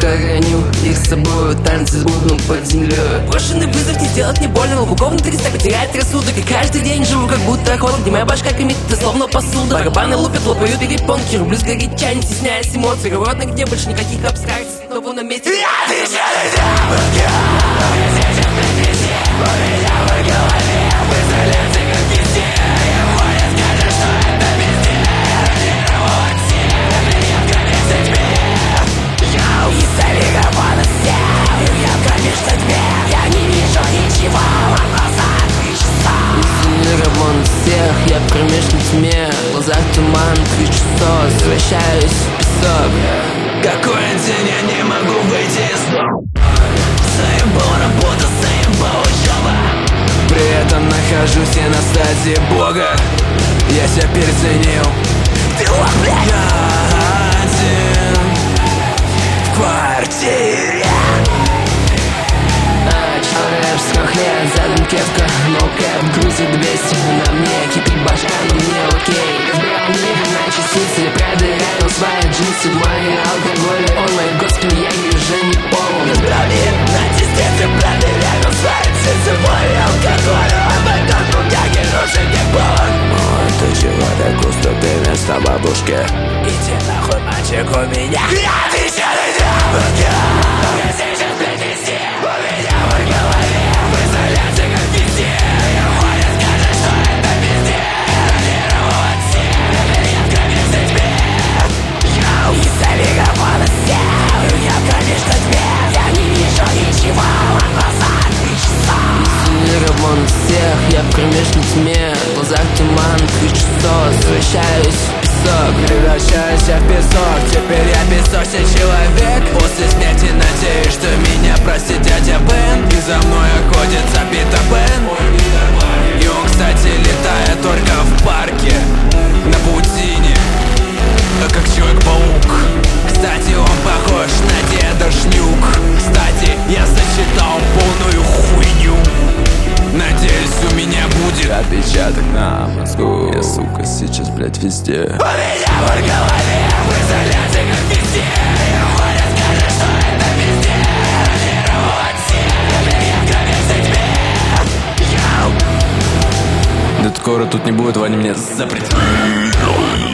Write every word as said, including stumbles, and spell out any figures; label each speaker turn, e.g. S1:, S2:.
S1: храню их с собою, танцы с бубном под землей.
S2: Брошенный вызов не сделать не больно, но буквально тридцать потеряет рассудок. И каждый день живу как будто охота, где моя башка комит, это словно посуда. Барабаны лупят, лопают перепонки, рублю с горяча, не стесняясь эмоций. Говорят, где больше никаких абстракций, снова на месте. Я отвечаю за руки, но я сейчас прикрести. У меня в голове в изоляции как везде. Его не скажешь, что это везде. Радировать сильно, клиентка вместе тебе. Йоу, из-за микрофона сел, я в кромешной тьме. Я не вижу ничего, а глаза три часа.
S1: Из-за микрофона всех, я в кромешной тьме. В глазах туман, три часа, возвращаюсь в песок.
S2: Какой день я не могу выйти из дома. Заебал работа, заебал учеба.
S3: При этом нахожусь я на стадии бога. Я себя переценил.
S2: Ты лох, блядь.
S3: Я один в квартире.
S1: Рэп с трех лет, задом кепка, но кэп грузит двести. На мне кипит башка, но мне окей. Разбирал мир на частицы, проверяю свои джинсы. Мои алкоголь, о мой господи, я уже не полон.
S2: Разбирал мир на частицы, проверяю свои джинсы. Мой алкоголь, о мой господи, я уже не полон.
S3: Ой, ты чего так густо, ты вместо бабушки?
S2: Иди нахуй, мальчик, у меня. Я отвечаю за руки, но я сейчас блядь везде. У меня в голове в изоляции как везде. Его не скажешь, что это везде. Радировать сильно, клиентка вместе тебе. Йоу, из-за микрофона сел, я в кромешной тьме. Я не вижу ничего, а глаза три часа.
S1: Из-за микрофона всех, я в кромешной тьме. В глазах туман, три часа, возвращаюсь в песок.
S3: Превращаюсь я в песок, теперь я песочный человек. После смерти надеюсь, что меня простит дядя Бен. И за мной охотится Питер Бен. И он, кстати, летает только в парке на паутине, как Человек-паук. Кстати, он похож на деда Шнюк. Кстати, я сочетал полную хуйню. Надеюсь, у меня будет отпечаток на мозгу. Я, сука, сейчас, блядь, везде.
S2: У меня в голове в изоляции как везде. Его не скажешь, что это везде. Радировать сильно, клиентка вместе тебе. Йоу.
S3: Да скоро тут не будет, Ваня мне запретит.